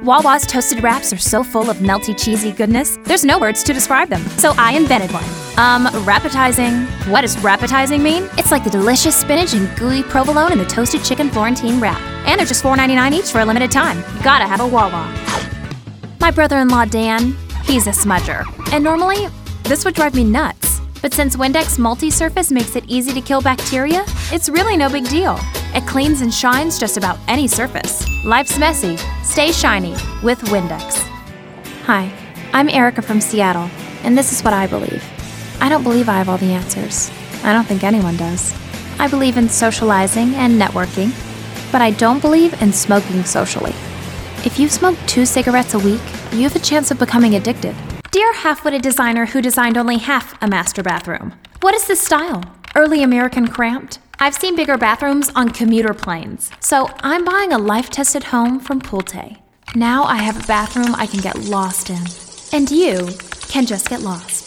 Wawa's toasted wraps are so full of melty, cheesy goodness, there's no words to describe them. So I invented one. Rappetizing. What does rappetizing mean? It's like the delicious spinach and gooey provolone in the toasted chicken Florentine wrap. And they're just $4.99 each for a limited time. Gotta have a Wawa. My brother-in-law, Dan, he's a smudger. And normally, this would drive me nuts. But since Windex Multi-Surface makes it easy to kill bacteria, it's really no big deal. It cleans and shines just about any surface. Life's messy. Stay shiny with Windex. Hi, I'm Erica from Seattle, and this is what I believe. I don't believe I have all the answers. I don't think anyone does. I believe in socializing and networking, but I don't believe in smoking socially. If you smoke 2 cigarettes a week, you have a chance of becoming addicted. Dear half-witted designer who designed only half a master bathroom, what is this style? Early American cramped? I've seen bigger bathrooms on commuter planes, so I'm buying a life-tested home from Pulte. Now I have a bathroom I can get lost in, and you can just get lost.